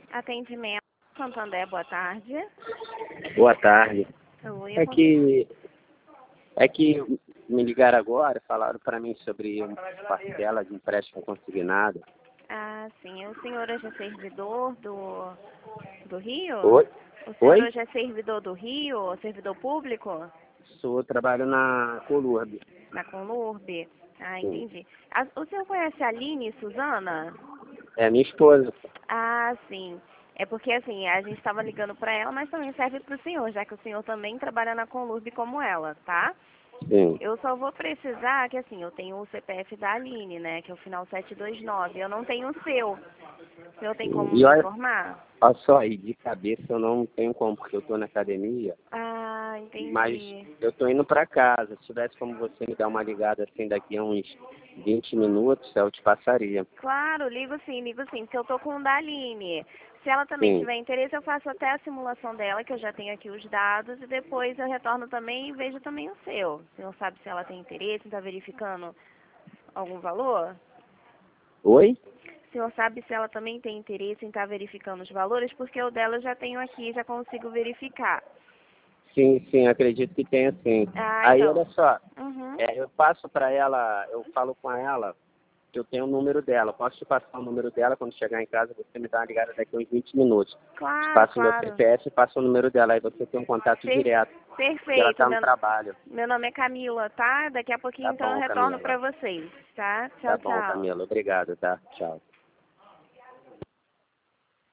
Atendimento Santander, boa tarde. Boa tarde. Oi, É que me ligaram agora, falaram para mim sobre uma parcela de empréstimo consignado. Ah, sim. O senhor hoje é servidor do Rio? Oi? O senhor Oi? hoje é servidor do Rio, servidor público? Trabalho na Colurb. Na Conurb? Ah, Sim. entendi. O senhor conhece a Aline Suzana? É minha esposa. Ah, sim. É porque, assim, a gente estava ligando para ela, mas também serve para o senhor, já que o senhor também trabalha na Conurb como ela, tá? Sim. Eu só vou precisar que, assim, eu tenho o CPF da Aline, né, que é o final 729. Eu não tenho o seu. O senhor tem como E me olha, informar? olha só aí, de cabeça eu não tenho como, porque eu estou na academia, Ah, mas entendi. eu estou indo para casa. Se tivesse como você me dar uma ligada assim daqui a uns 20 minutos, eu te passaria. Claro, ligo sim, porque eu tô com o da Aline. Se ela também Sim. tiver interesse, eu faço até a simulação dela, que eu já tenho aqui os dados, e depois eu retorno também e vejo também o seu. O senhor sabe se ela tem interesse em estar verificando algum valor? Oi? O senhor sabe se ela também tem interesse em estar verificando os valores? Porque o dela eu já tenho aqui, já consigo verificar. Sim, sim, acredito que tenha sim. Ah, Aí, olha então. só, Uhum. eu passo para ela, eu falo com ela que eu tenho o número dela. Posso te passar o número dela quando chegar em casa, você me dá uma ligada daqui a uns 20 minutos. Te Claro, passo o meu claro. CPF e passo o número dela, aí você tem um contato Per- direto, porque ela Perfeito. está no trabalho. Meu nome é Camila, tá? Daqui a pouquinho Tá então eu bom, retorno Camila. para vocês, tá? Tá Tchau, bom, tchau. Camila. Obrigado, tá? Tchau.